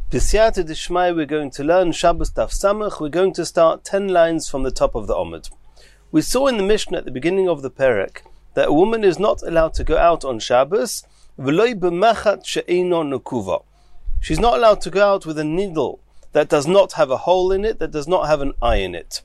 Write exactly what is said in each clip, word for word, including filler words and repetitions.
B'siyata d'shmai, we're going to learn Shabbos Daf Samach. We're going to start ten lines from the top of the Omid. We saw in the Mishnah at the beginning of the Perek that a woman is not allowed to go out on Shabbos. V'loi b'machat she'eino nukuva. She's not allowed to go out with a needle that does not have a hole in it, that does not have an eye in it.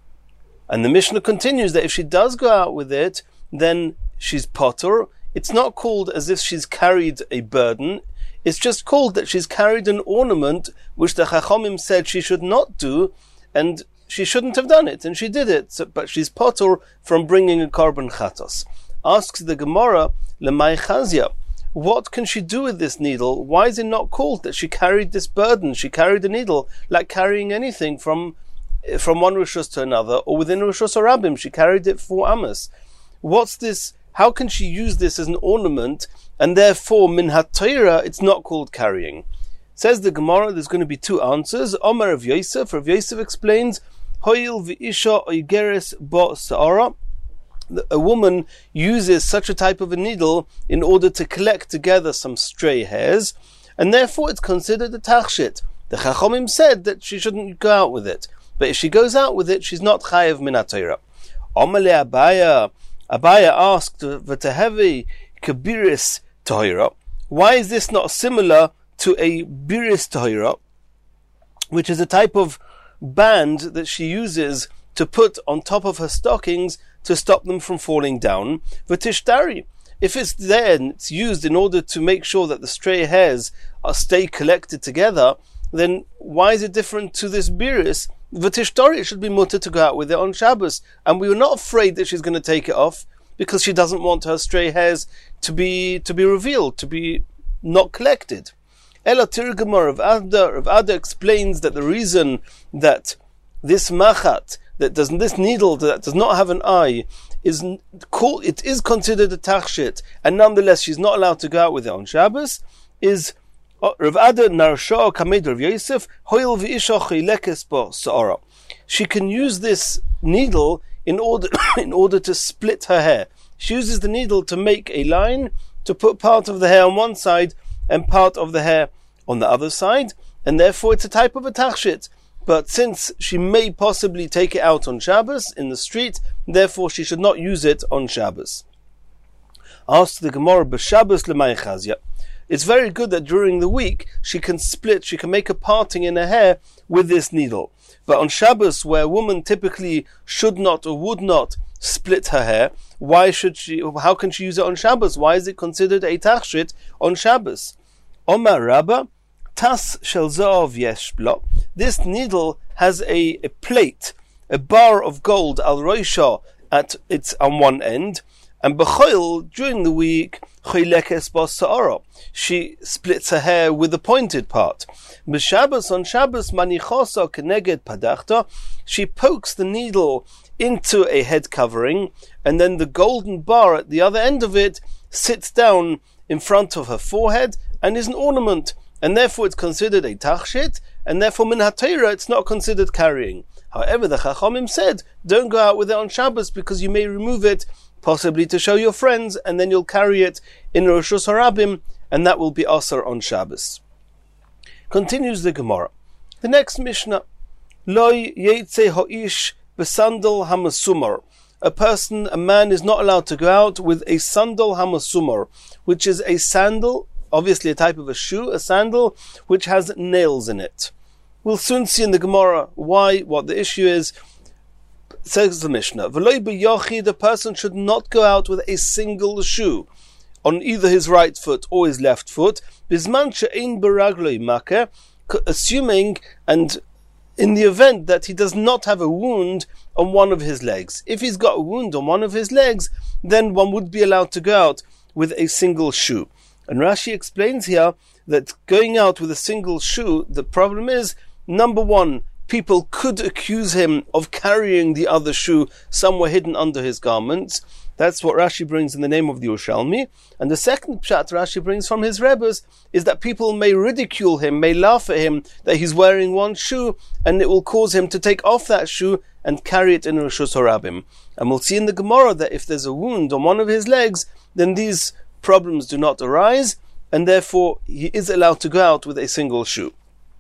And the Mishnah continues that if she does go out with it, then she's potter. It's not called as if she's carried a burden. It's just called that she's carried an ornament which the Chachamim said she should not do, and she shouldn't have done it, and she did it. So, but she's potter from bringing a korban chatos. Asks the Gemara, Lemay Chazia, what can she do with this needle? Why is it not called that she carried this burden? She carried a needle like carrying anything from from one rishus to another, or within rishus harabim. She carried it for Amos. What's this? How can she use this as an ornament? And therefore, min ha-Torah, it's not called carrying. Says the Gemara, there's going to be two answers. Omar of Yosef, Rav Yosef explains, Hoil v'isha oigeres bo sa'ara. A woman uses such a type of a needle in order to collect together some stray hairs, and therefore it's considered a tachshit. The Chachamim said that she shouldn't go out with it, but if she goes out with it, she's not chayev min ha-Torah. Omar le Abaya, Abaya asked, v'tehevi kabiris tahira. Why is this not similar to a biris tahira, which is a type of band that she uses to put on top of her stockings to stop them from falling down? V'tishtari. If it's there and it's used in order to make sure that the stray hairs are stay collected together, then why is it different to this biris? V'tishtari, it should be mutter to go out with it on Shabbos. And we were not afraid that she's going to take it off, because she doesn't want her stray hairs to be to be revealed, to be not collected. Ela Tirgamar of Ada, of Ada explains that the reason that this machat, that does this needle that does not have an eye, is called, it is considered a tachshit, and nonetheless she's not allowed to go out with it on Shabbos, is Rav Ada Narsha Kamed Rav Yosef Hoil v'isha chilekes bo sa'ara. She can use this needle in order in order to split her hair. She uses the needle to make a line, to put part of the hair on one side and part of the hair on the other side, and therefore it's a type of a tachshit. But since she may possibly take it out on Shabbos in the street, therefore she should not use it on Shabbos. Asked the Gemara, b'Shabbos l'may chazia. It's very good that during the week she can split, she can make a parting in her hair with this needle. But on Shabbos, where a woman typically should not or would not split her hair, why should she, how can she use it on Shabbos? Why is it considered a tachshit on Shabbos? Omar Rabba, Tas shel za'ov yesh blo. This needle has a, a plate, a bar of gold, al roisha, at its on one end, and b'choil, during the week, choylekes bo sa'ara. She splits her hair with the pointed part. B'Shabbos, on Shabbos, manichosa keneged padachta. She pokes the needle into a head covering, and then the golden bar at the other end of it sits down in front of her forehead and is an ornament, and therefore it's considered a tachshit, and therefore min ha-Torah it's not considered carrying. However, the Chachamim said, don't go out with it on Shabbos because you may remove it, possibly to show your friends, and then you'll carry it in rishus harabim, and that will be asar on Shabbos. Continues the Gemara. The next Mishnah, Loi yetze ha'ish b'sandal hamasumar. A person, a man is not allowed to go out with a sandal hamasumar, which is a sandal, obviously a type of a shoe, a sandal, which has nails in it. We'll soon see in the Gemara why, what the issue is. Says the Mishnah, V'loi b'yochid, the person should not go out with a single shoe on either his right foot or his left foot, bisman she'ein b'ragloi makeh, assuming and in the event that he does not have a wound on one of his legs. If he's got a wound on one of his legs, then one would be allowed to go out with a single shoe. And Rashi explains here that going out with a single shoe, the problem is, number one, people could accuse him of carrying the other shoe somewhere hidden under his garments. That's what Rashi brings in the name of the Yerushalmi. And the second pshat Rashi brings from his Rebbes is that people may ridicule him, may laugh at him that he's wearing one shoe, and it will cause him to take off that shoe and carry it in rishus harabim. And we'll see in the Gemara that if there's a wound on one of his legs, then these problems do not arise, and therefore he is allowed to go out with a single shoe.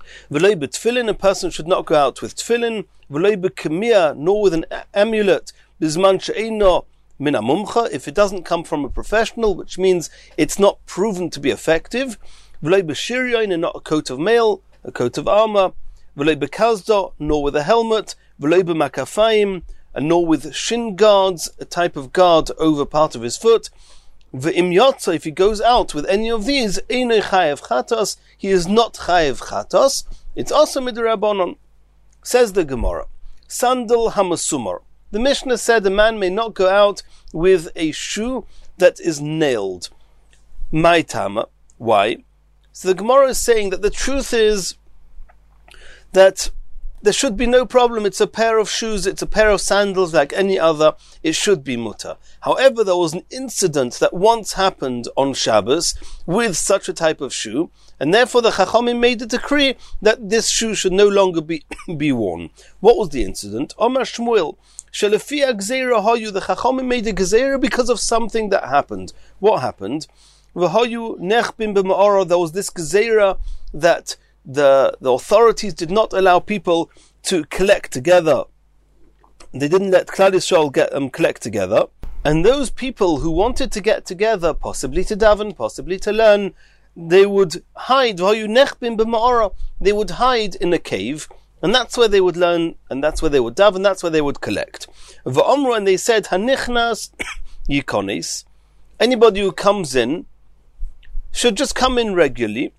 V'loi b'tfilin, a person should not go out with tfilin. V'loi b'kemia, nor with an amulet. B'zman she'eino min ha'mumcha, if it doesn't come from a professional, which means it's not proven to be effective. V'loi b'shiryoin, and not a coat of mail, a coat of armor. V'loi b'kazdo, nor with a helmet. V'loi b'makafayim, and nor with shin guards, a type of guard over part of his foot. V'im yotza, if he goes out with any of these, einoi chayev chatos, he is not chayev chatos. It's also midrabanon. Says the Gemara, sandal hamasumar. The Mishnah said a man may not go out with a shoe that is nailed. My tama. Why? So the Gemara is saying that the truth is that there should be no problem. It's a pair of shoes, it's a pair of sandals like any other. It should be mutter. However, there was an incident that once happened on Shabbos with such a type of shoe, and therefore the Chachamim made a decree that this shoe should no longer be, be worn. What was the incident? Omar Shmuel, Shelefi Gzeira Hayu, the Chachamim made a Gzeira because of something that happened. What happened? V'hayu nechbim b'ma'ara, there was this Gzeira that The, the authorities did not allow people to collect together. They didn't let Klal Yisrael get them um, collect together. And those people who wanted to get together, possibly to daven, possibly to learn, they would hide. They would hide in a cave, and that's where they would learn, and that's where they would daven, that's where they would collect. And they said, Hanichnas yikonis, anybody who comes in should just come in regularly.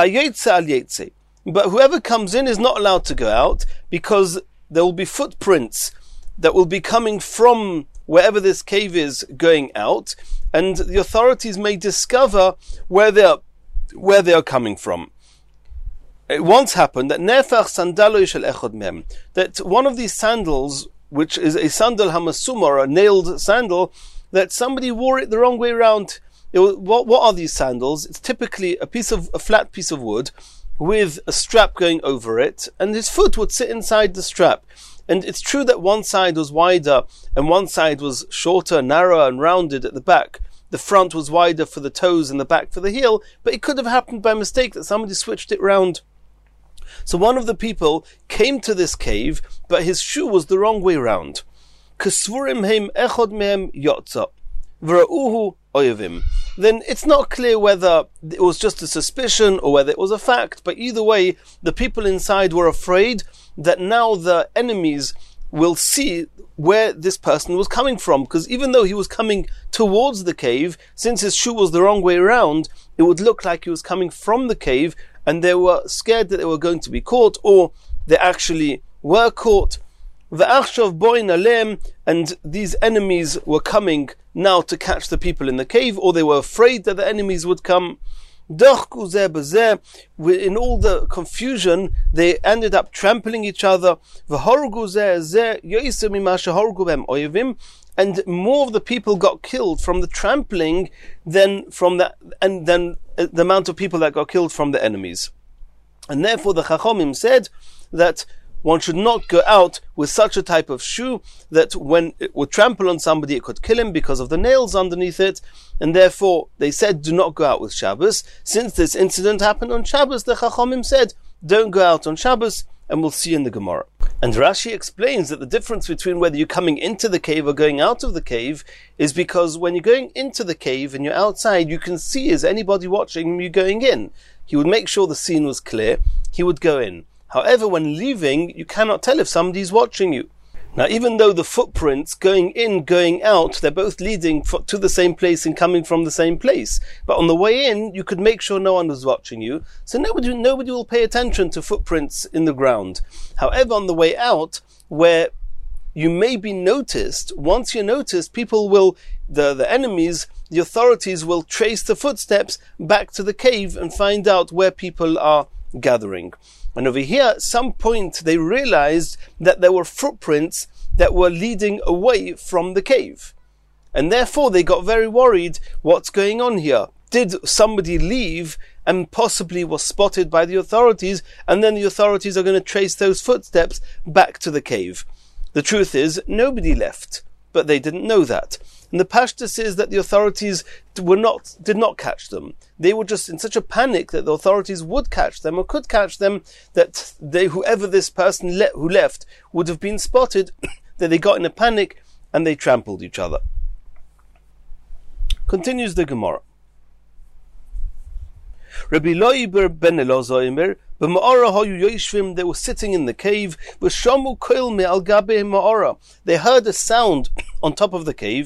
But whoever comes in is not allowed to go out, because there will be footprints that will be coming from wherever this cave is going out, and the authorities may discover where they are, where they are coming from. It once happened that nefach sandalo shel echad mem, that one of these sandals, which is a sandal hamasumar, a nailed sandal, that somebody wore it the wrong way around. It was, what, what are these sandals? It's typically a piece of a flat piece of wood with a strap going over it, and his foot would sit inside the strap. And it's true that one side was wider and one side was shorter, narrower and rounded at the back. The front was wider for the toes and the back for the heel, but it could have happened by mistake that somebody switched it round. So one of the people came to this cave, but his shoe was the wrong way round. Kesvurim heim echod mehem yotza. V'ra'uhu oyevim. Then it's not clear whether it was just a suspicion or whether it was a fact, but either way, the people inside were afraid that now the enemies will see where this person was coming from, because even though he was coming towards the cave, since his shoe was the wrong way around, it would look like he was coming from the cave, and they were scared that they were going to be caught, or they actually were caught. And these enemies were coming now to catch the people in the cave, or they were afraid that the enemies would come. In all the confusion, they ended up trampling each other. And more of the people got killed from the trampling than from the, and then the amount of people that got killed from the enemies. And therefore the Chachamim said that one should not go out with such a type of shoe that when it would trample on somebody, it could kill him because of the nails underneath it. And therefore, they said, do not go out with Shabbos. Since this incident happened on Shabbos, the Chachamim said, don't go out on Shabbos, and we'll see in the Gemara. And Rashi explains that the difference between whether you're coming into the cave or going out of the cave is because when you're going into the cave and you're outside, you can see, is anybody watching you going in? He would make sure the scene was clear. He would go in. However, when leaving, you cannot tell if somebody's watching you. Now, even though the footprints going in, going out, they're both leading to the same place and coming from the same place. But on the way in, you could make sure no one was watching you. So nobody, nobody will pay attention to footprints in the ground. However, on the way out, where you may be noticed, once you're noticed, people will, the, the enemies, the authorities will trace the footsteps back to the cave and find out where people are gathering. And over here, at some point, they realized that there were footprints that were leading away from the cave. And therefore, they got very worried, what's going on here? Did somebody leave and possibly was spotted by the authorities, and then the authorities are going to trace those footsteps back to the cave? The truth is, nobody left, but they didn't know that. And the pashtus is that the authorities were not, did not catch them. They were just in such a panic that the authorities would catch them or could catch them, that they, whoever this person le- who left would have been spotted, that they got in a panic and they trampled each other. Continues the Gemara. Rabbi Loiber ben Elazar, they were sitting in the cave. They heard a sound on top of the cave.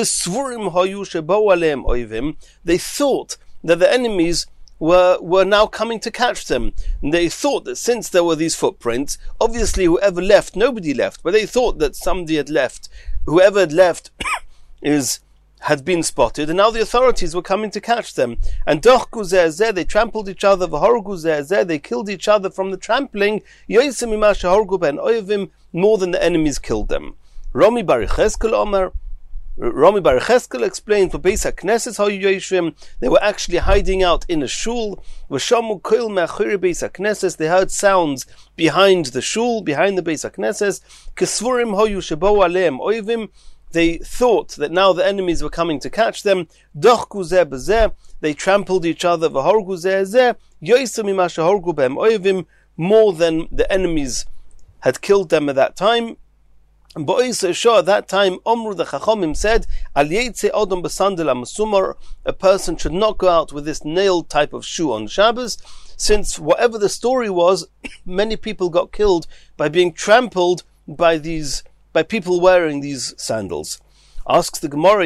They thought that the enemies were, were now coming to catch them. And they thought that since there were these footprints, obviously whoever left, nobody left, but they thought that somebody had left. Whoever had left is had been spotted, and now the authorities were coming to catch them. And dochku zeh zeh, they trampled each other, v'horgu zeh zeh, they killed each other from the trampling, yoisem mima shehorgu ben oyevim, more than the enemies killed them. Rami bar Yecheskel Omer, Rami bar Yecheskel explained, for Beis HaKnesses hayu yoshvim, they were actually hiding out in a shul, v'shamu koil me'achiri Beis HaKnesses, they heard sounds behind the shul, behind the Beis HaKnesses, kesvurim hayu shebo aleim oyevim, they thought that now the enemies were coming to catch them. Dochku zeh b'zeh, they trampled each other. V'horgu zeh zeh, yoisem mima shehorgu behem oyevim, more than the enemies had killed them at that time. And ba'oisa shah, at that time, Omru the Chachomim said, Al yetze odom b'sandel ha'masumar, a person should not go out with this nailed type of shoe on Shabbos, since whatever the story was, many people got killed by being trampled by these by people wearing these sandals. Asks the Gemara,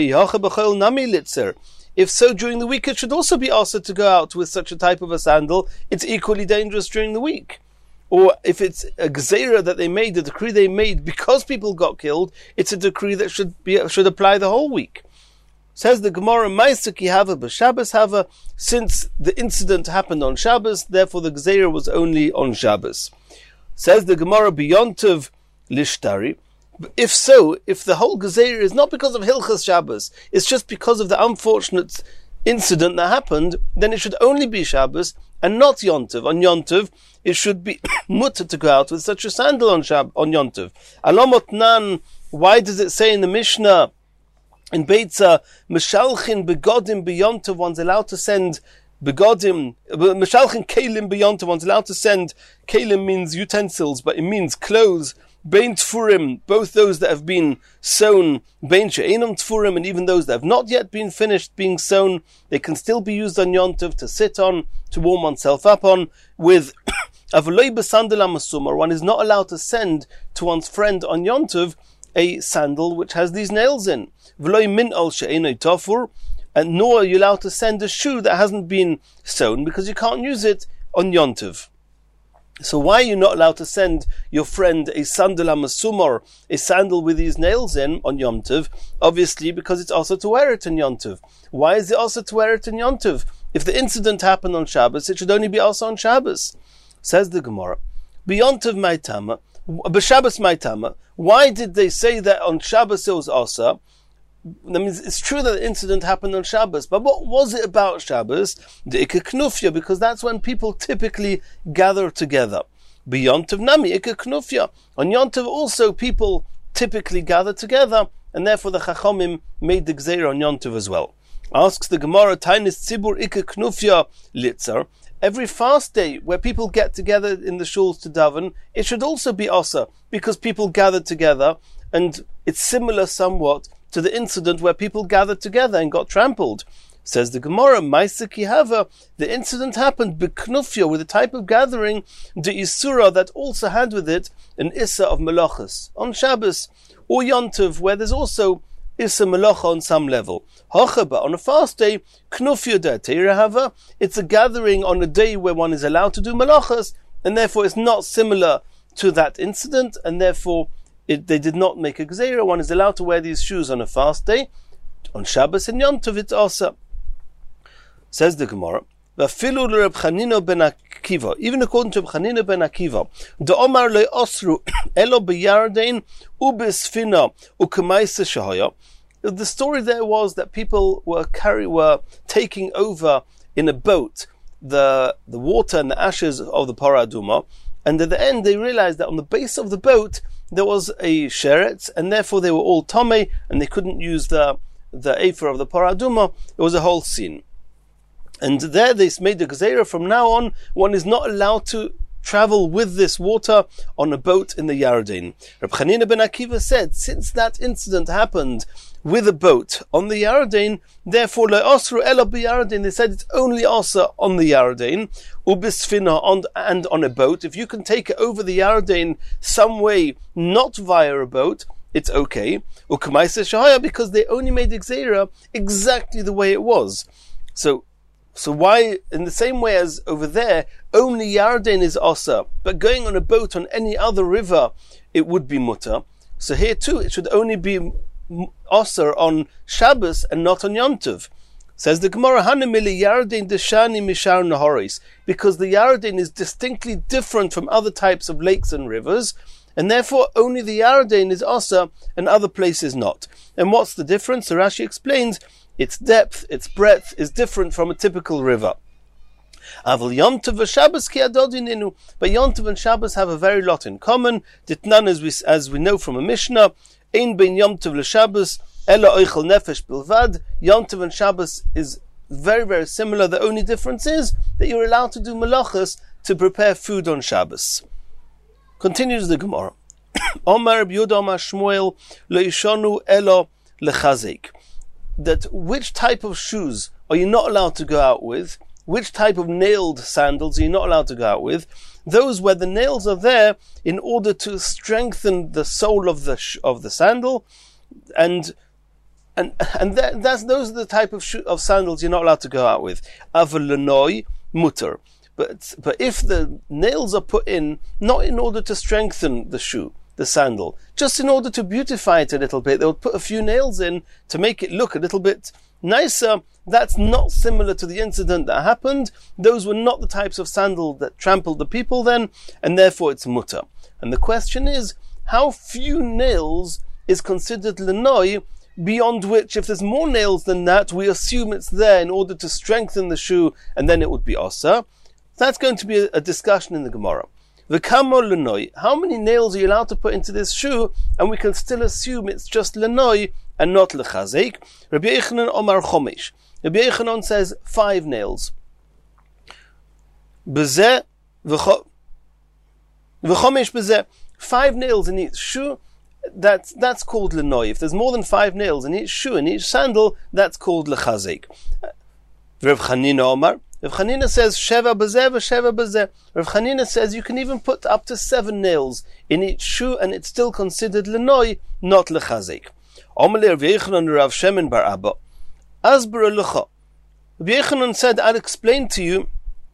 if so, during the week it should also be asked to go out with such a type of a sandal. It's equally dangerous during the week. Or if it's a gzeira that they made, a decree they made because people got killed, it's a decree that should be should apply the whole week. Says the Gemara, Maisaki hava b'Shabbos hava, since the incident happened on Shabbos, therefore the gzeira was only on Shabbos. Says the Gemara, b'Yontiv lishtari, if so, if the whole Gezeira is not because of Hilchas Shabbos, it's just because of the unfortunate incident that happened, then it should only be Shabbos and not Yontiv. On Yontiv, it should be mutter to go out with such a sandal on Shab on Yontiv. Alomot nan, why does it say in the Mishnah, in Beitza, Meshalchin begodim beyontiv, one's allowed to send begodim, Meshalchin kelim beyontiv, one's allowed to send, kelim means utensils, but it means clothes, Bein Tfurim, both those that have been sewn, Bein She'enam Tfurim, and even those that have not yet been finished being sewn, they can still be used on Yontiv to sit on, to warm oneself up on, with Avaloi B'Sandal HaMasumar, one is not allowed to send to one's friend on Yontiv a sandal which has these nails in. V'loi Min Al She'enoi Tofur, and nor are you allowed to send a shoe that hasn't been sewn, because you can't use it on Yontiv. So why are you not allowed to send your friend a sandal hamasumar, a sandal with these nails in, on Yom Tov? Obviously, because it's also to wear it on Yom Tov. Why is it also to wear it on Yom Tov? If the incident happened on Shabbos, it should only be also on Shabbos. Says the Gemara, B'Yom Tov Maitama, B'Shabbos Maitama, why did they say that on Shabbos it was also? That means it's true that the incident happened on Shabbos, but what was it about Shabbos? The Ika Knufya, because that's when people typically gather together. B'Yom Tov Nami, Ika Knufya. On Yom Tov also people typically gather together, and therefore the Chachomim made the Gzeira on Yom Tov as well. Asks the Gemara, Tainis Tzibur Ika Knufya Litzer. Every fast day where people get together in the shuls to daven, it should also be Asa, because people gather together, and it's similar somewhat to the incident where people gathered together and got trampled. Says the Gemara, Maisa Kihava, the incident happened b'knufya, with a type of gathering, the Isura, that also had with it an Issa of Melachas on Shabbos, or Yontiv, where there's also Issa Melacha on some level. Hochaba, on a fast day, Knufya da Teirahava, it's a gathering on a day where one is allowed to do Melachas, and therefore it's not similar to that incident, and therefore It, they did not make a gzeira. One is allowed to wear these shoes on a fast day. On Shabbos and Yom Tov, it's also. Says the Gemara, V'afilu l'Reb Chanina ben Akiva, even according to Reb Chanina ben Akiva, D'omar le osru elo b'yardein u'b'sfina u'kemaisa shahaya. The story there was that people were carry were taking over in a boat the the water and the ashes of the Parah Aduma, and at the end they realized that on the base of the boat there was a sheretz, and therefore they were all tomei, and they couldn't use the the Ephah of the Paraduma, it was a whole scene. And there they made the Gezerah, from now on, one is not allowed to travel with this water on a boat in the Yarden. Reb Chanina ben Akiva said, since that incident happened with a boat on the Yarden, therefore le'osru ela b'Yarden, they said it's only also on the Yarden, ubisfina, on and on a boat. If you can take it over the Yarden some way, not via a boat, it's okay. Ukamaisa shahaya, because they only made the Gezerah exactly the way it was. So So why, in the same way as over there, only Yarden is Osa, but going on a boat on any other river, it would be mutter. So here too, it should only be Osa on Shabbos and not on Yom Tov. Says the Gemara, Hanamili Yarden deshani mishar nahoris, because the Yarden is distinctly different from other types of lakes and rivers, and therefore only the Yarden is Osa and other places not. And what's the difference? So Rashi explains, its depth, its breadth is different from a typical river. Aval Yom Tov v'Shabbos ki adodininu, but Yom Tov and Shabbos have a very lot in common. Ditnan, as we as we know from a Mishnah, ein bein Yom Tov l'Shabbos ela oichel nefesh bilvad. Yom Tov and Shabbos is very very similar. The only difference is that you're allowed to do malachas to prepare food on Shabbos. Continues the Gemara. Omar Reb Yehuda Omar Shmuel lo yishonu elo lechazik. That which type of shoes are you not allowed to go out with? Which type of nailed sandals are you not allowed to go out with? Those where the nails are there in order to strengthen the sole of the sh- of the sandal, and and and that, that's those are the type of sho- of sandals you're not allowed to go out with. Avalanoi mutter, but but if the nails are put in not in order to strengthen the shoe, the sandal, just in order to beautify it a little bit, they would put a few nails in to make it look a little bit nicer. That's not similar to the incident that happened. Those were not the types of sandal that trampled the people then, and therefore it's mutter. And the question is, how few nails is considered lenoi, beyond which, if there's more nails than that, we assume it's there in order to strengthen the shoe, and then it would be osa. That's going to be a, a discussion in the Gemara. V'kamo lenoi, how many nails are you allowed to put into this shoe, and we can still assume it's just lenoi and not lechazik? Rabbi Yochanan Omar Chomesh. Rabbi Yochanan says five nails. Bezeh v'chomesh bezeh, five nails in each shoe. That's that's called lenoi. If there's more than five nails in each shoe, in each sandal, that's called lechazik. Rav Chanina Omar. Rav Chanina says sheva bezeh v'sheva bezeh. Rav Chanina says you can even put up to seven nails in each shoe, and it's still considered lenoi, not lechazik. Omer Rav Yochanan Rav Shemin bar Abba. Asbara lecha. Rav Yochanan said, I'll explain to you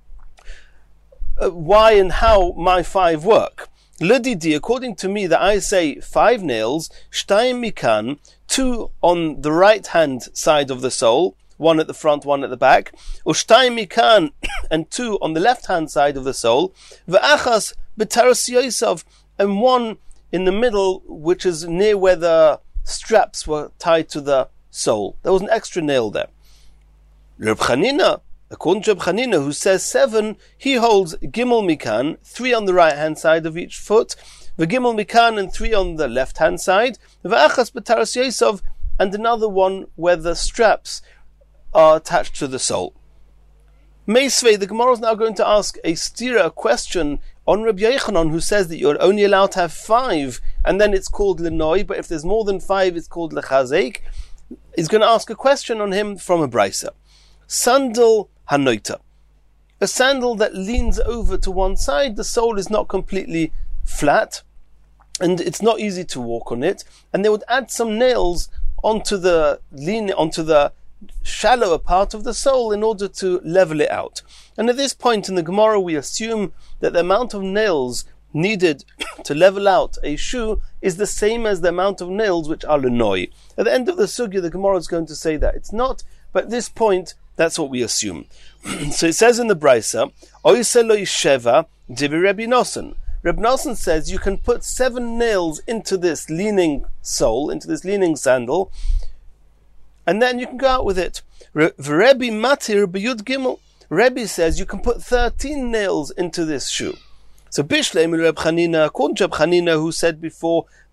uh, why and how my five work. Ledidi, according to me, that I say five nails, shtayim mikan, two on the right hand side of the sole, one at the front, one at the back, ushtayim mikan, and two on the left hand side of the sole, ve'achas b'taras yosef, and one in the middle, which is near where the straps were tied to the sole. There was an extra nail there. Reb Chanina, according to Reb Chanina, who says seven, he holds gimel mikan, three on the right hand side of each foot, the gimel mikan, and three on the left hand side, ve'achas b'taras yosef, and another one where the straps are attached to the sole. Meisvei, the Gemara is now going to ask a stira, a question on Rabbi Yochanan, who says that you're only allowed to have five, and then it's called lenoi, but if there's more than five, it's called lechazik. He's going to ask a question on him from a brisa. Sandal hanoita, a sandal that leans over to one side, the sole is not completely flat, and it's not easy to walk on it, and they would add some nails onto the lean onto the shallower part of the sole in order to level it out. And at this point in the Gemara, we assume that the amount of nails needed to level out a shoe is the same as the amount of nails which are lenoi. At the end of the sugya, the Gemara is going to say that it's not, but at this point, that's what we assume. So it says in the brisa, Oise lo yisheva divi Rabbi Nosson. Rabbi Nosson says you can put seven nails into this leaning sole, into this leaning sandal, and then you can go out with it. Rebbe matir b'yud gimel. Rebbe says you can put thirteen nails into this shoe. So Bishleim Reb Chanina, according to Reb Chanina, who said before that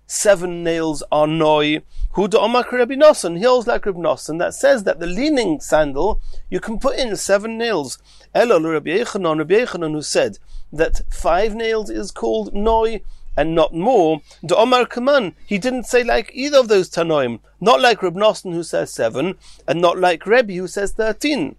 seven nails are noi. Hu de Omar Rabbi Nosson, he holds like Rabbi Nosson, that says that the leaning sandal, you can put in seven nails. Elul Rabbi Yechanan, Rabbi Yechanan, who said that five nails is called noi, and not more. The Omar Kaman, he didn't say like either of those Tanoim, not like Reb Nosson who says seven, and not like Rebbe who says thirteen.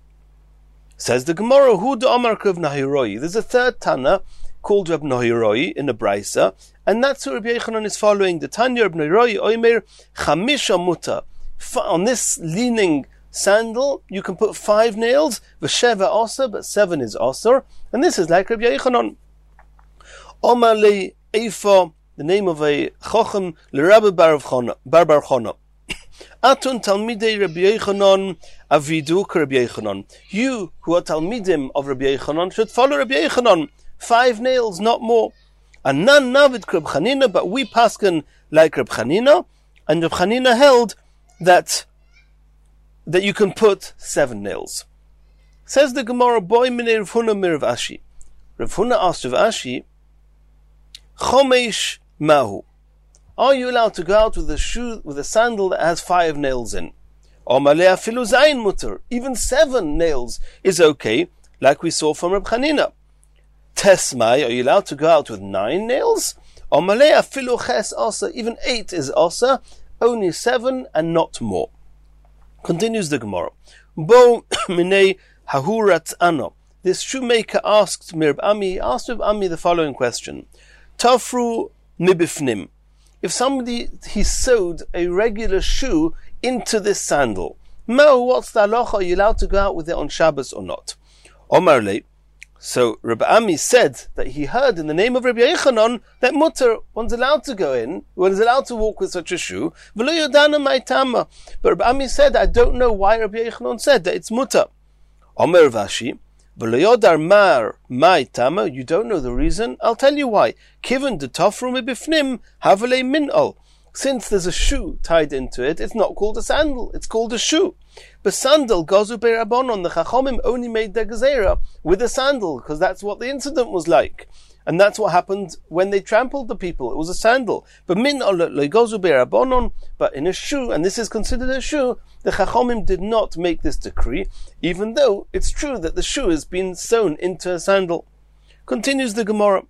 Says the Gemara, Hu the Omar Rav Nahiroi. There's a third Tana called Reb Nahiroi in the Braisa, and that's who Rabbi Yechanan is following. The Tanya Reb Nahiroi Oimer Chamisha Muta. On this leaning sandal, you can put five nails, V'sheva Oser, but seven is Oser, and this is like Rabbi Yechanan. Omar Le Eifa, the name of a Chochem, LeRabbi Bar Bar Chona. Atun Talmidei Rabbi Yechanan Avidu Rabbi Yechanan. You who are Talmidim of Rabbi Yechanan should follow Rabbi Yechanan. Five nails, not more. And none Navid Reb Chanina, but we pasken like Reb Chanina, and Reb Chanina held that that you can put seven nails. Says the Gemara, Boy Minei Rav Huna mir Rav Ashi. Rav Huna asked Rav Ashi, Chomesh Mahu. Are you allowed to go out with a shoe, with a sandal that has five nails in? Omalei afilu zayin muter. Even seven nails is okay, like we saw from Reb Chanina. Tesmai, are you allowed to go out with nine nails? Omalei afilu ches osa. Even eight is osa, only seven and not more. Continues the Gemara. Bo minei hahurat ano. This shoemaker asked Mirb Ami, asked Mirb Ami the following question. Tafru mibifnim. If somebody, he sewed a regular shoe into this sandal, Mo, what's the halacha? Are you allowed to go out with it on Shabbos or not? Omar le. So Rabbi Ami said that he heard in the name of Rabbi Yechanan that mutter, one's allowed to go in, one's allowed to walk with such a shoe. But Rabbi Ami said, I don't know why Rabbi Yechanan said that it's mutter. Omer Vashi. You don't know the reason? I'll tell you why. Kiven the tafru mibifnim havale min'al. Since there's a shoe tied into it, it's not called a sandal, it's called a shoe. But sandal, gazu be'rabonon, the Chachomim only made their gezerah with a sandal, because that's what the incident was like. And that's what happened when they trampled the people. It was a sandal. But min'al gazu be'rabonon, but in a shoe, and this is considered a shoe, the Chachomim did not make this decree, even though it's true that the shoe has been sewn into a sandal. Continues the Gemara.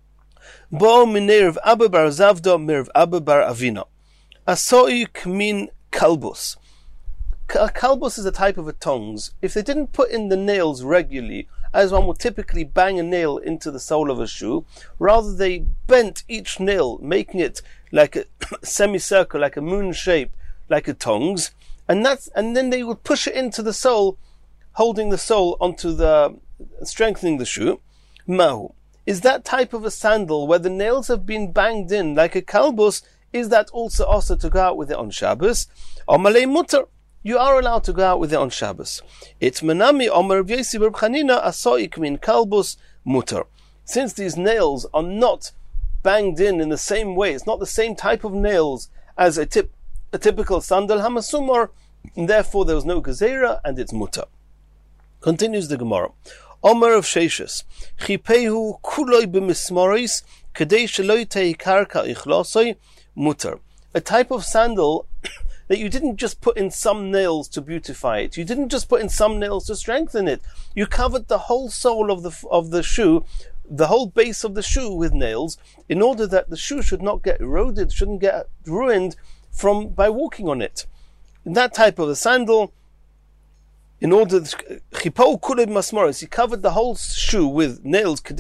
Bo minerv Abba bar Zavda mirv Abba bar Avina. Asoik min kalbus. A kalbus is a type of a tongs. If they didn't put in the nails regularly, as one would typically bang a nail into the sole of a shoe, rather they bent each nail, making it like a semicircle, like a moon shape, like a tongs, and that's and then they would push it into the sole, holding the sole onto the, strengthening the shoe. Mahu. Is that type of a sandal where the nails have been banged in like a kalbus, is that also also to go out with it on Shabbos? Omalei mutter. You are allowed to go out with it on Shabbos. It's menami Omer Rav Yossi Reb Chanina asoik min kalbus mutter. Since these nails are not banged in in the same way, it's not the same type of nails as a tip, a typical sandal hamasumar, and therefore there was no gezerah and it's mutter. Continues the Gemara. Omer of Sheshes, Chipehu kuloi b'mismoris kadei sheloi tei karka ichlosoi mutter. A type of sandal that you didn't just put in some nails to beautify it. You didn't just put in some nails to strengthen it. You covered the whole sole of the of the shoe, the whole base of the shoe with nails, in order that the shoe should not get eroded, shouldn't get ruined from by walking on it. In that type of a sandal, in order, he covered the whole shoe with nails, so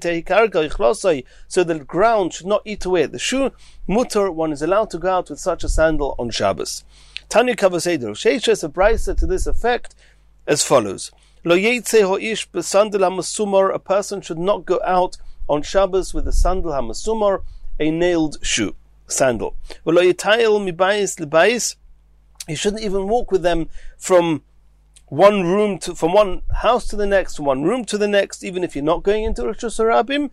the ground should not eat away at the shoe. Mutter, one is allowed to go out with such a sandal on Shabbos. Tanya Kavaseder, Sheishes a brisa to this effect as follows: a person should not go out on Shabbos with a sandal hamasumar, a nailed shoe, sandal. He shouldn't even walk with them from one room to, from one house to the next, from one room to the next, even if you're not going into Rosh Hashanah,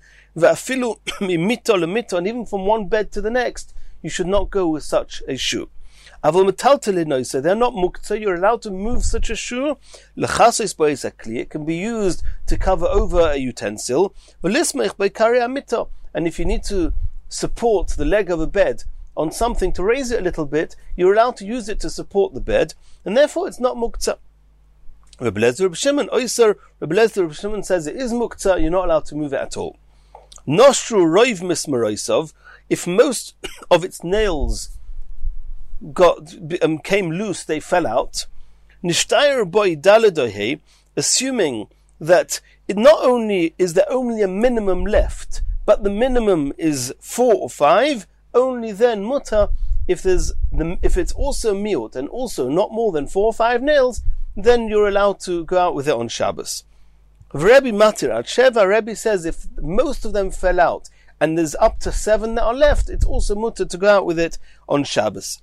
and even from one bed to the next, you should not go with such a shoe. So they're not muktzah, you're allowed to move such a shoe. It can be used to cover over a utensil. And if you need to support the leg of a bed on something to raise it a little bit, you're allowed to use it to support the bed, and therefore it's not muktzah. Rebbe Lezer Rebbe Shimon, Oyser, Rebbe Lezer Rebbe Shimon says it is muktzah, you're not allowed to move it at all. Noshru roiv mismaroisov, if most of its nails got um, came loose, they fell out. Nishtayr boy daladohe, assuming that it not only is there only a minimum left, but the minimum is four or five, only then mutter, if there's the, if it's also miut and also not more than four or five nails, then you're allowed to go out with it on Shabbos. Rebbe Matir at Sheva, Rebbe says if most of them fell out and there's up to seven that are left, it's also mutter to go out with it on Shabbos.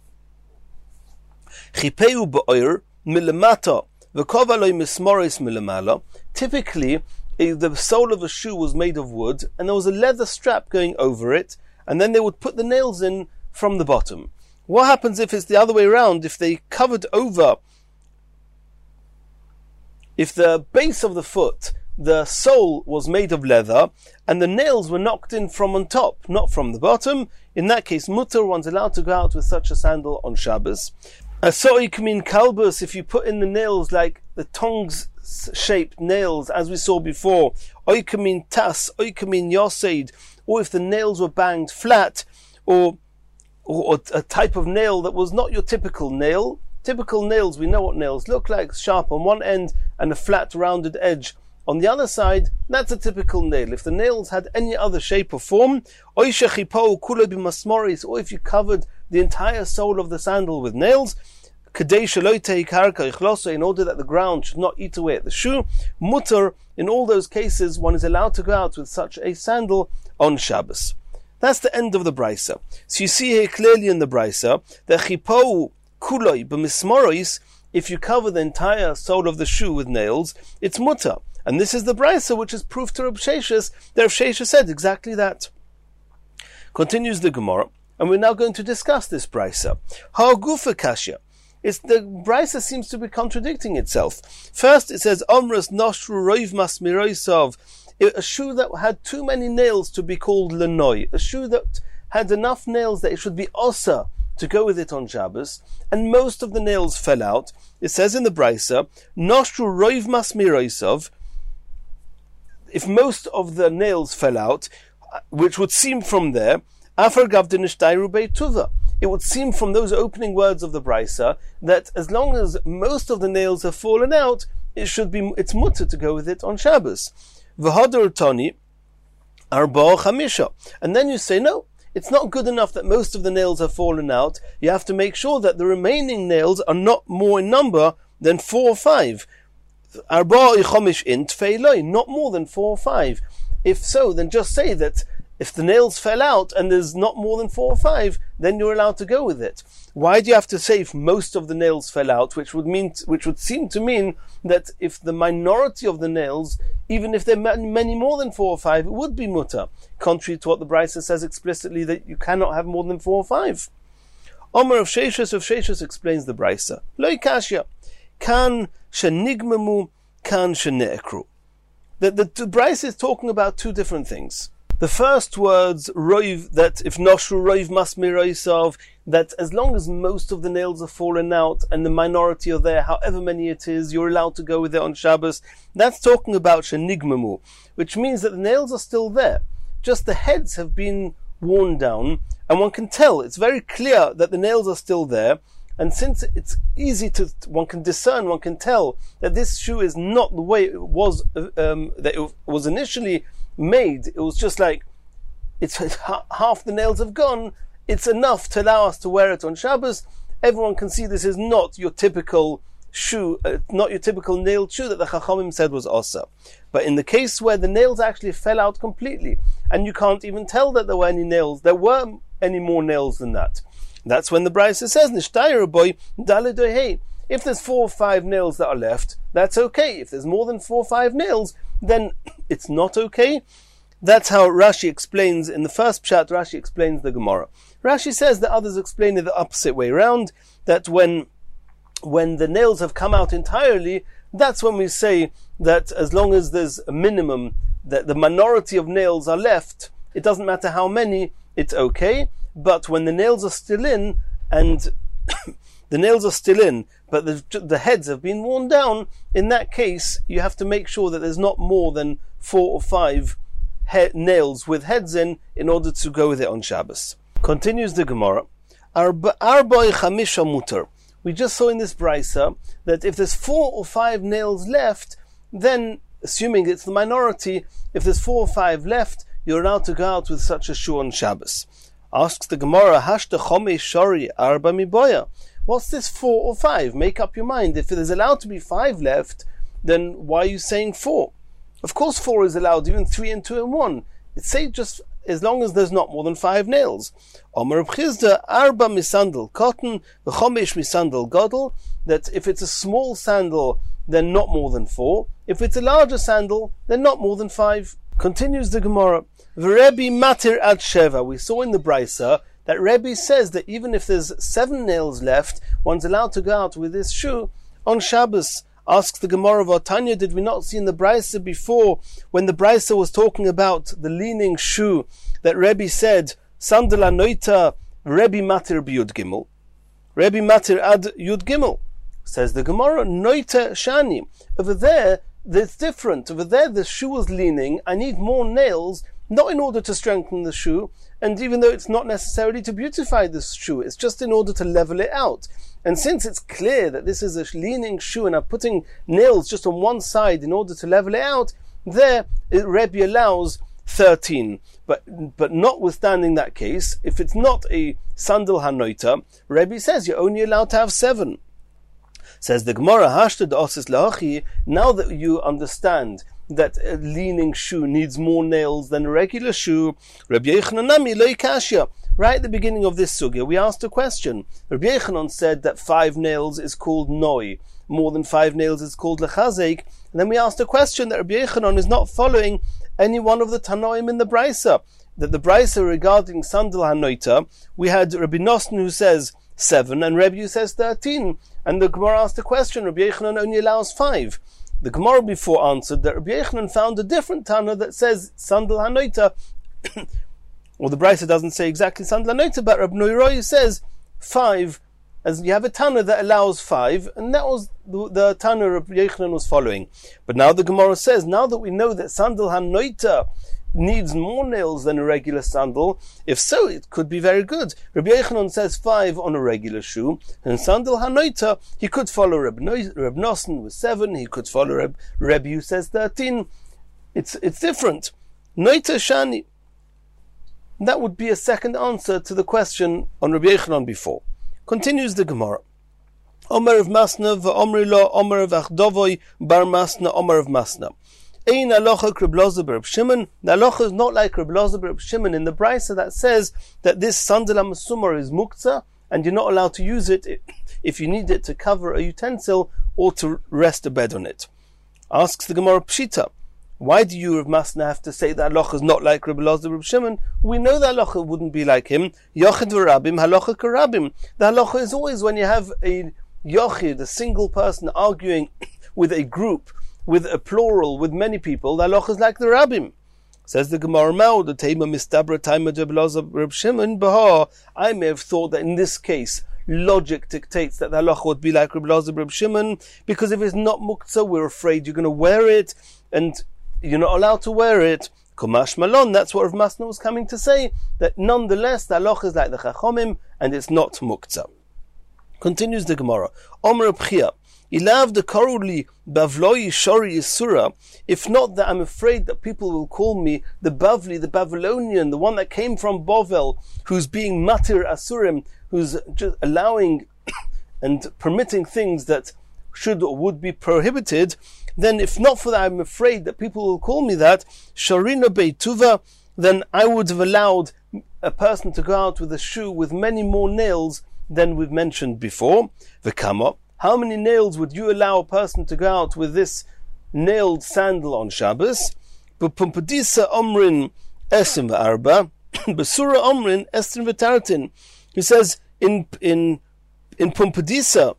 Chipeu ba'oir milamata v'kovaloi mismoris milamala. Typically, the sole of a shoe was made of wood and there was a leather strap going over it, and then they would put the nails in from the bottom. What happens if it's the other way around? If they covered over, if the base of the foot, the sole was made of leather, and the nails were knocked in from on top, not from the bottom, in that case, mutter, one's allowed to go out with such a sandal on Shabbos. Asoik min kalbus, if you put in the nails like the tongs-shaped nails, as we saw before, oikamin tas, oikamin yoseid, or if the nails were banged flat, or, or, or a type of nail that was not your typical nail. Typical nails, we know what nails look like, sharp on one end and a flat rounded edge on the other side, that's a typical nail. If the nails had any other shape or form, or if you covered the entire sole of the sandal with nails, in order that the ground should not eat away at the shoe, mutter, in all those cases, one is allowed to go out with such a sandal on Shabbos. That's the end of the Brisa. So you see here clearly in the Brisa that chipou kuloi b'mismorois, if you cover the entire sole of the shoe with nails, it's mutter. And this is the Brisa which is proof to Rav Sheshes that Rav Sheshes said exactly that. Continues the Gemara, and we're now going to discuss this Brisa. Ha'gufa kasha. It's the Brisa seems to be contradicting itself. First, it says Omras noshru roiv masmiroisov, a shoe that had too many nails to be called lenoi, a shoe that had enough nails that it should be osa to go with it on Shabbos, and most of the nails fell out. It says in the Brisa, noshru roiv masmiroisov, if most of the nails fell out, which would seem from there, afar gavdinishtayru beituva, it would seem from those opening words of the Brisa that as long as most of the nails have fallen out, it should be, it's mutter to go with it on Shabbos. V'hadar tani arba chamisha. And then you say, no, it's not good enough that most of the nails have fallen out. You have to make sure that the remaining nails are not more in number than four or five. Arba ichomish in tfeiloi, not more than four or five. If so, then just say that if the nails fell out and there's not more than four or five, then you're allowed to go with it. Why do you have to say if most of the nails fell out, which would mean, which would seem to mean that if the minority of the nails, even if they're many more than four or five, it would be mutter, contrary to what the Brisa says explicitly that you cannot have more than four or five. Omer of Sheshes of Sheshes explains the Brisa. Loi kashya, kan shenigmemu, kan shene'ekru. The, the, the Brisa is talking about two different things. The first words, roiv, that if noshru roiv masmiroisav, that as long as most of the nails have fallen out and the minority are there, however many it is, you're allowed to go with it on Shabbos. That's talking about shenigmamu, which means that the nails are still there. Just the heads have been worn down, and one can tell, it's very clear that the nails are still there. And since it's easy to, one can discern, one can tell that this shoe is not the way it was, um, that it was initially made. It was just like, it's half the nails have gone, it's enough to allow us to wear it on Shabbos. Everyone can see this is not your typical shoe, uh, not your typical nailed shoe that the Chachamim said was osa. But in the case where the nails actually fell out completely, and you can't even tell that there were any nails, there were any more nails than that. That's when the Brisa says, Nishtayr boy daledohei. If there's four or five nails that are left, that's okay. If there's more than four or five nails, then it's not okay. That's how Rashi explains, in the first pshat, Rashi explains the Gemara. Rashi says that others explain it the opposite way around, that when, when the nails have come out entirely, that's when we say that as long as there's a minimum, that the minority of nails are left, it doesn't matter how many, it's okay. But when the nails are still in, and the nails are still in, but the, the heads have been worn down, in that case, you have to make sure that there's not more than four or five he- nails with heads in, in order to go with it on Shabbos. Continues the Gemara. Arba'y chamisha mutar. We just saw in this brisa that if there's four or five nails left, then, assuming it's the minority, if there's four or five left, you're allowed to go out with such a shoe on Shabbos. Asks the Gemara, Hashta chome shari arba miboya. What's this four or five? Make up your mind. If there's allowed to be five left, then why are you saying four? Of course four is allowed, even three and two and one. It's say just as long as there's not more than five nails. Omer B'chizda arba misandal cotton, v'chomesh misandal godel, that if it's a small sandal, then not more than four. If it's a larger sandal, then not more than five. Continues the Gemara. V'Rebbe matir ad sheva. We saw in the brisa that Rebbe says that even if there's seven nails left, one's allowed to go out with this shoe on Shabbos. Asks the Gemara of Tanya, did we not see in the brisa before, when the brisa was talking about the leaning shoe, that Rebbe said, Sandal anoita Rebbe matir b'yud gimel. Rebbe matir ad yud gimel. Says the Gemara, noita shani. Over there, it's different. Over there, the shoe was leaning. I need more nails, not in order to strengthen the shoe, and even though it's not necessarily to beautify this shoe, it's just in order to level it out. And since it's clear that this is a leaning shoe and I'm putting nails just on one side in order to level it out, there Rebbe allows thirteen. But but notwithstanding that case, if it's not a sandal hanoita, Rebbe says you're only allowed to have seven. Says the Gemara, Hashtad osis lahachi, now that you understand that a leaning shoe needs more nails than a regular shoe, Rabbi Yochanan nami lo ikashya. Right at the beginning of this sugya, we asked a question. Rabbi Yochanan said that five nails is called noi, more than five nails is called lechazek. And then we asked a question that Rabbi Yochanan is not following any one of the Tanoim in the Brisa. That the Brisa regarding Sandal Hanoita, we had Rabbi Nosson who says seven and Rebbe who says thirteen. And the Gemara asked a question, Rabbi Yochanan only allows five. The Gemara before answered that Rabbi Yochanan found a different Tana that says Sandal Hanoita. Well, the Brisa doesn't say exactly Sandal Hanoita, but Rabbi Noiroi says five, as you have a Tana that allows five, and that was the, the Tana Rabbi Yochanan was following. But now the Gemara says, now that we know that Sandal Hanoita needs more nails than a regular sandal, if so, it could be very good. Rabbi Yochanan says five on a regular shoe, and Sandal Hanoita, he could follow Rabbi Nosson with seven, he could follow Reb, Rebbe who says thirteen. It's it's different. Noita Shani. That would be a second answer to the question on Rabbi Yochanan before. Continues the Gemara. Omer of Masna v'omri lo Omer of Achdovoi bar Masna Omer of Masna. Ein halacha Reb Elazar bar Reb Shimon. The halacha is not like Reb Elazar bar Reb Shimon in the brisa that says that this sandal hamasumar is muktzah and you're not allowed to use it if you need it to cover a utensil or to rest a bed on it. Asks the Gemara Pshita. Why do you, Rav Masna, have to say that halacha is not like Reb Elazar Reb Shimon? We know that halacha wouldn't be like him. Yochid v'rabim, halacha karabim. The halacha is always when you have a yochid, a single person arguing with a group, with a plural, with many people, the halacha is like the rabbim. Says the Gemara Mao, the Tema Mistabra Taima Reb Elazar Reb Shimon, Baha. I may have thought that in this case, logic dictates that the halacha would be like Reb Elazar Reb Shimon, because if it's not muktzah, we're afraid you're going to wear it, and you're not allowed to wear it. Kumash Malon, that's what Rav Masna was coming to say, that nonetheless the halacha is like the Chachomim and it's not muktzah. Continues the Gemara. Omer B'chia, Ilav de Koruli Bavloi Shori Yisura. If not that I'm afraid that people will call me the Bavli, the Babylonian, the one that came from Bovel, who's being Matir Asurim, who's just allowing and permitting things that should or would be prohibited, then if not for that, I'm afraid that people will call me that, Sharina Beituva, then I would have allowed a person to go out with a shoe with many more nails than we've mentioned before. V'kama, how many nails would you allow a person to go out with this nailed sandal on Shabbos? B'pumpadisa omrin esim v'arba, b'sura omrin estin v'tartin. He says, in, in, in Pumpadisa,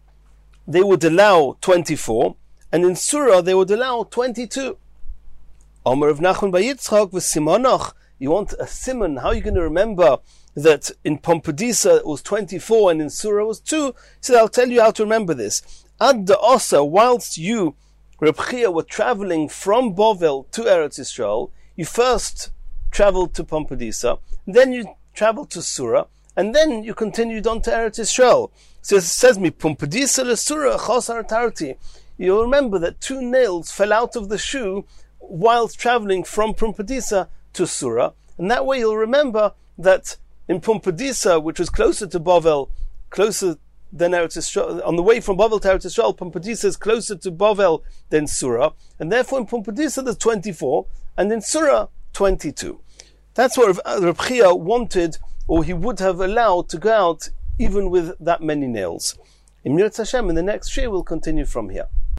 they would allow twenty-four, and in Surah they would allow twenty-two. Omer of Nachman by Yitzchak with Simonach. You want a simon? How are you going to remember that in Pumbedisa it was twenty-four and in Surah it was two? He said, I'll tell you how to remember this. Ad Osa, whilst you, Reb Chia, were traveling from Bovel to Eretz Yisrael, you first traveled to Pumbedisa, then you traveled to Surah, and then you continued on to Eretz Yisrael. So it says me, Pumbedisa le Surah chosar tarti. You'll remember that two nails fell out of the shoe whilst traveling from Pumbedisa to Surah, and that way you'll remember that in Pumbedisa, which was closer to Bovel, closer than Eretz Yisrael, on the way from Bovel to Eretz Yisrael, Pumbedisa is closer to Bovel than Surah, and therefore in Pumbedisa there's twenty-four, and in Surah twenty-two. That's what Reb Chia wanted, or he would have allowed to go out even with that many nails. In Mirz Hashem, in the next year, we'll continue from here.